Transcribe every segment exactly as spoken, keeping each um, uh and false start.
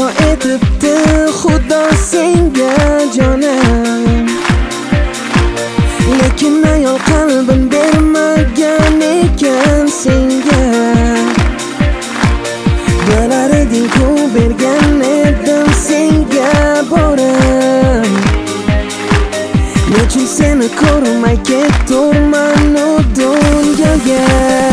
ato etibdi Xudo senga jonim, lekin ayol qalbim bermagan ekan senga. Bilar eding-ku bergan edim senga borim, nechun seni ko'rmay ketturman u dunyoga.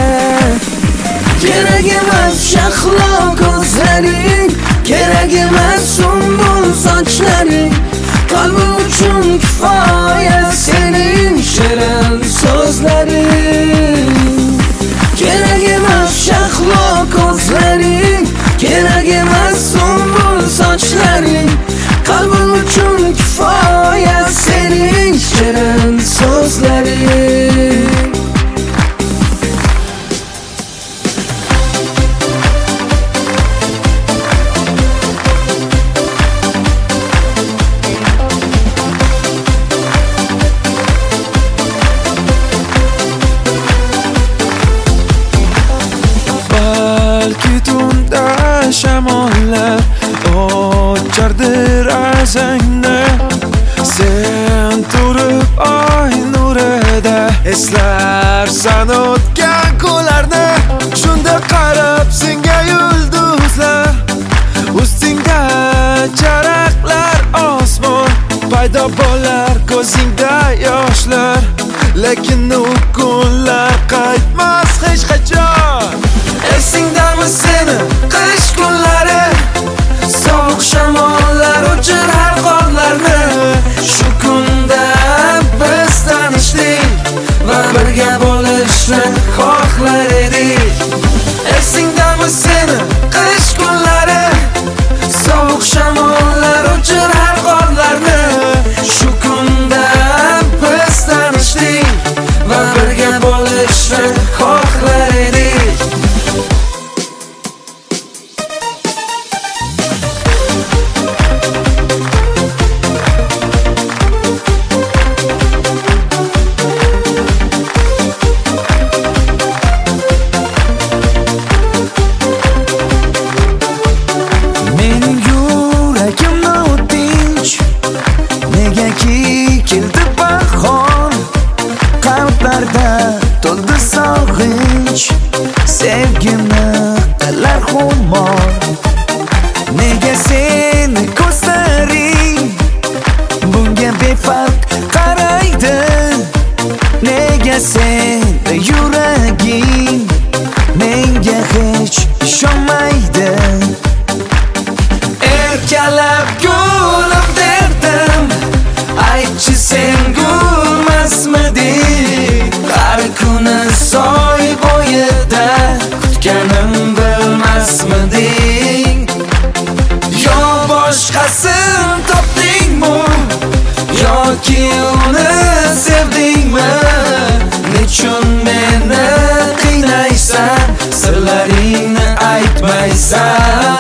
Kerak emas shahlo ko'zlaring, kerak emas sumbul sochlaring, qalbim uchun kifoya sening shirin so'zlaring. Kerak emas shahlo ko'zlaring, kerak emas sumbul sochlaring, qalbim uchun kifoya sening shirin so'zlaring. Shamollar ochardir azangni, sen turib oy nurida eslarsan o'tgan kunlarni. Shunda qarab senga yulduzlar, ustingda charaqlar osmon, paydo bo'lar ko'zingda yoshlar, lekin u kunlar qaytmas hech qachon. Esingdami seni qish kunlari, sovuq shamollar uchirar qorlarni. Shu kunda biz tanishdik va birga bo'lishni xohlar edik. Esingdami seni qish kunlari, sovuq shamollar uchirar qorlarni. Shu kunda biz tanishdik va birga bo'lishni xohlar edik. Keldi bahor, qalblarda to'ldi sog'inch, sevgini qilar xumor. Nega seni ko'zlaring bunga befarq qaraydi, nega seni yuraging menga hech ishonmaydi. Erkalab gulib derdim, aytchi sen gulmasmiding? Har kuni soy bo'yida kutganim bilmasmiding? Yo boshqasin topdingmi, yoki uni sevdingmi? Nechun meni qiynaysan, sirlaringni aytmaysan?